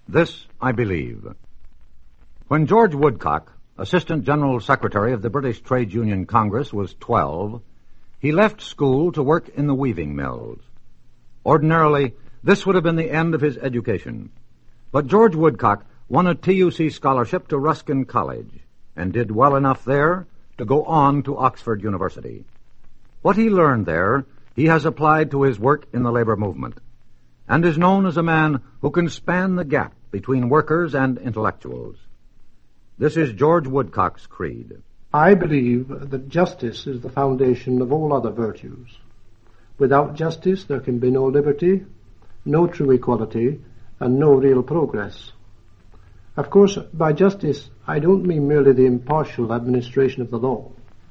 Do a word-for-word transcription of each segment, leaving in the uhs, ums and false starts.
This I believe. When George Woodcock, Assistant General Secretary of the British Trade Union Congress, was twelve, he left school to work in the weaving mills. Ordinarily, this would have been the end of his education. But George Woodcock won a T U C scholarship to Ruskin College and did well enough there to go on to Oxford University. What he learned there, he has applied to his work in the labor movement, and is known as a man who can span the gap between workers and intellectuals. This is George Woodcock's creed. I believe that justice is the foundation of all other virtues. Without justice there can be no liberty, no true equality, and no real progress. Of course, by justice, I don't mean merely the impartial administration of the law.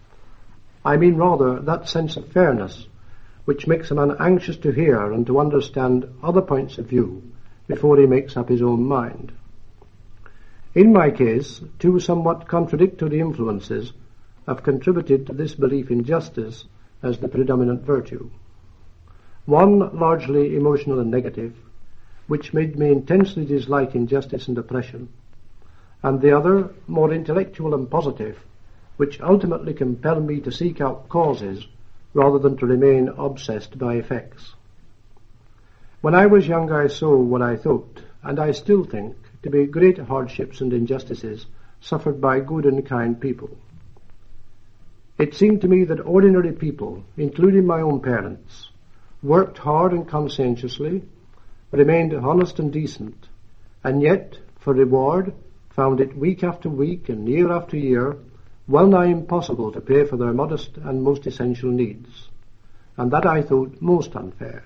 I mean rather that sense of fairness which makes a man anxious to hear and to understand other points of view before he makes up his own mind. In my case, two somewhat contradictory influences have contributed to this belief in justice as the predominant virtue. One largely emotional and negative, which made me intensely dislike injustice and oppression, and the other more intellectual and positive, which ultimately compelled me to seek out causes rather than to remain obsessed by effects. When I was young I saw what I thought, and I still think, to be great hardships and injustices suffered by good and kind people. It seemed to me that ordinary people, including my own parents, worked hard and conscientiously, remained honest and decent, and yet, for reward, found it week after week and year after year well nigh impossible to pay for their modest and most essential needs, and that I thought most unfair.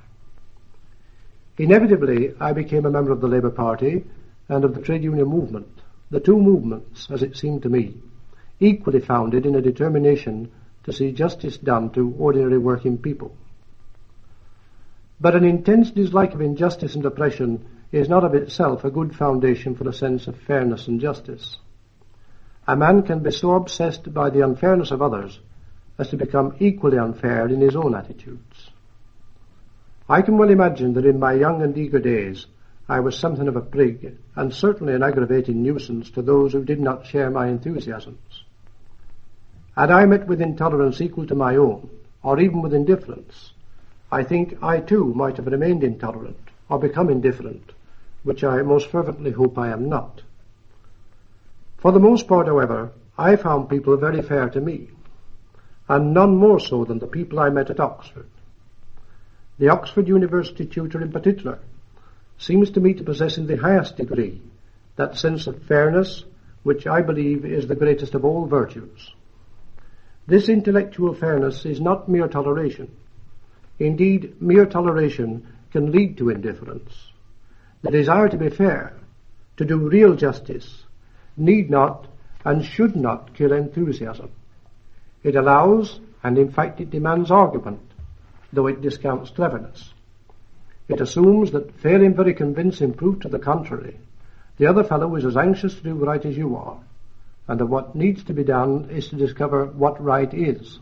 Inevitably, I became a member of the Labour Party and of the trade union movement, the two movements, as it seemed to me, equally founded in a determination to see justice done to ordinary working people. But an intense dislike of injustice and oppression is not of itself a good foundation for a sense of fairness and justice. A man can be so obsessed by the unfairness of others as to become equally unfair in his own attitudes. I can well imagine that in my young and eager days I was something of a prig, and certainly an aggravating nuisance to those who did not share my enthusiasms. Had I met with intolerance equal to my own, or even with indifference, I think I too might have remained intolerant or become indifferent, which I most fervently hope I am not. For the most part, however, I found people very fair to me, and none more so than the people I met at Oxford. The Oxford University tutor in particular seems to me to possess in the highest degree that sense of fairness which I believe is the greatest of all virtues. This intellectual fairness is not mere toleration. Indeed, mere toleration can lead to indifference. The desire to be fair, to do real justice, need not and should not kill enthusiasm. It allows, and in fact it demands argument, though it discounts cleverness. It assumes that, failing very convincing proof to the contrary, the other fellow is as anxious to do right as you are, and that what needs to be done is to discover what right is.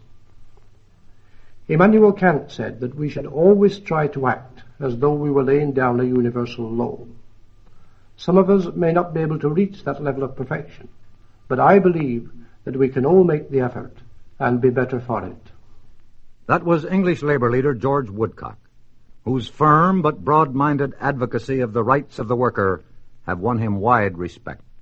Immanuel Kant said that we should always try to act as though we were laying down a universal law. Some of us may not be able to reach that level of perfection, but I believe that we can all make the effort and be better for it. That was English labor leader George Woodcock, whose firm but broad-minded advocacy of the rights of the worker have won him wide respect.